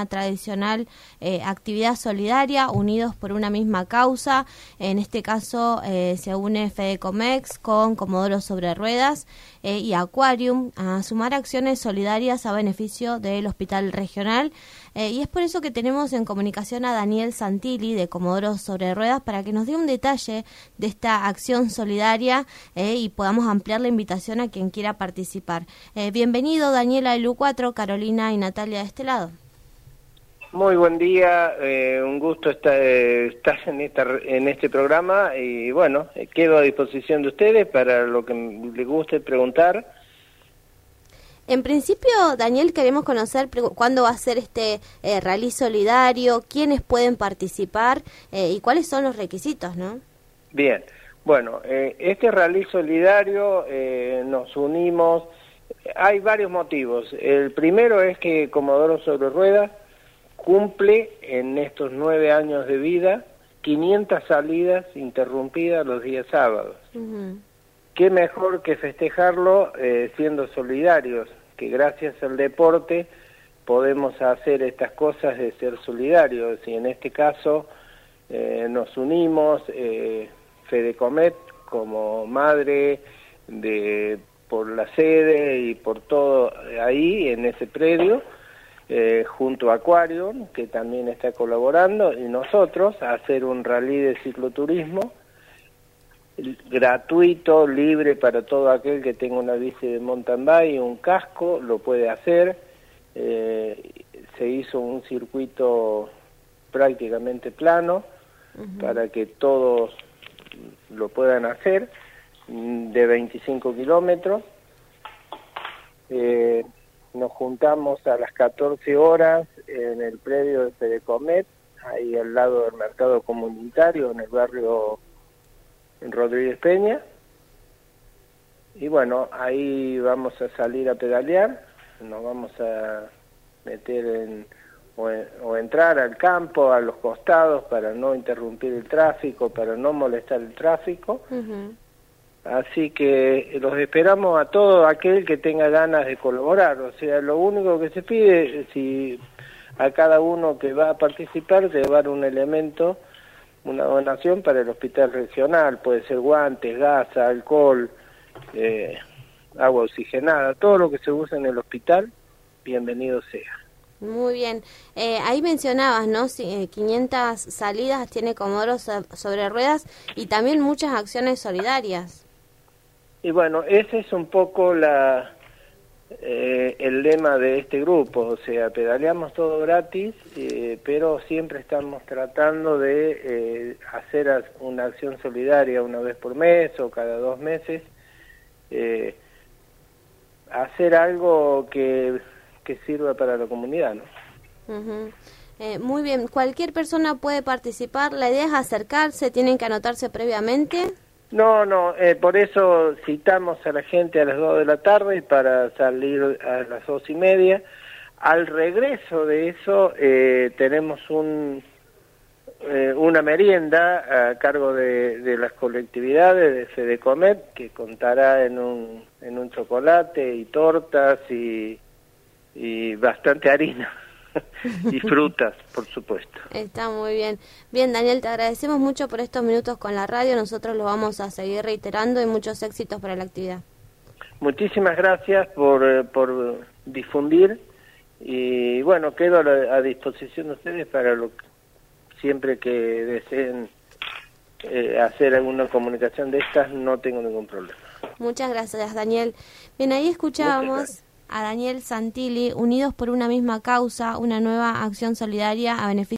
una tradicional actividad solidaria, unidos por una misma causa. En este caso se une Fedecomex con Comodoro Sobre Ruedas y Aquarium a sumar acciones solidarias a beneficio del Hospital Regional. Y es por eso que tenemos en comunicación a Daniel Santilli de Comodoro Sobre Ruedas para que nos dé un detalle de esta acción solidaria y podamos ampliar la invitación a quien quiera participar. Bienvenido, Daniel, a LU4, Carolina y Natalia de este lado. Muy buen día, un gusto estar en este programa y bueno, quedo a disposición de ustedes para lo que les guste preguntar. En principio, Daniel, queremos conocer cuándo va a ser este rally solidario, quiénes pueden participar y cuáles son los requisitos, ¿no? Bien, bueno, este rally solidario nos unimos, hay varios motivos. El primero es que Comodoro Sobre Ruedas cumple en estos 9 años de vida 500 salidas interrumpidas los días sábados. Uh-huh. Qué mejor que festejarlo siendo solidarios, que gracias al deporte podemos hacer estas cosas de ser solidarios, y en este caso nos unimos, Fedecomet como madre por la sede y por todo ahí en ese predio, junto a Aquarium, que también está colaborando, y nosotros a hacer un rally de cicloturismo gratuito, libre para todo aquel que tenga una bici de mountain bike y un casco, lo puede hacer. Se hizo un circuito prácticamente plano, uh-huh, para que todos lo puedan hacer, de 25 kilómetros. Nos juntamos a las 14 horas en el predio de Fedecomet, ahí al lado del mercado comunitario, en el barrio Rodríguez Peña, y bueno, ahí vamos a salir a pedalear, nos vamos a meter o entrar al campo, a los costados, para no interrumpir el tráfico, para no molestar el tráfico. Uh-huh. Así que los esperamos a todo aquel que tenga ganas de colaborar. O sea, lo único que se pide es si a cada uno que va a participar llevar un elemento, una donación para el hospital regional, puede ser guantes, gasa, alcohol, agua oxigenada, todo lo que se usa en el hospital, bienvenido sea. Muy bien. Ahí mencionabas, ¿no? 500 salidas tiene Comodoro Sobre Ruedas y también muchas acciones solidarias. Y bueno, ese es un poco el lema de este grupo, o sea, pedaleamos todo gratis, pero siempre estamos tratando de hacer una acción solidaria una vez por mes o cada 2 meses, hacer algo que sirva para la comunidad, ¿no? Uh-huh. Muy bien, cualquier persona puede participar, la idea es acercarse, tienen que anotarse previamente. No, por eso citamos a la gente a las 2 de la tarde para salir a las 2:30. Al regreso de eso tenemos una merienda a cargo de las colectividades de Fedecomet, que contará en un chocolate y tortas y bastante harina. Y frutas, por supuesto. Está muy bien. Bien, Daniel, te agradecemos mucho por estos minutos con la radio. Nosotros lo vamos a seguir reiterando y muchos éxitos para la actividad. Muchísimas gracias por difundir y bueno, quedo a disposición de ustedes para siempre que deseen hacer alguna comunicación de estas, no tengo ningún problema. Muchas gracias, Daniel. Bien, ahí escuchábamos a Daniel Santilli, unidos por una misma causa, una nueva acción solidaria a beneficio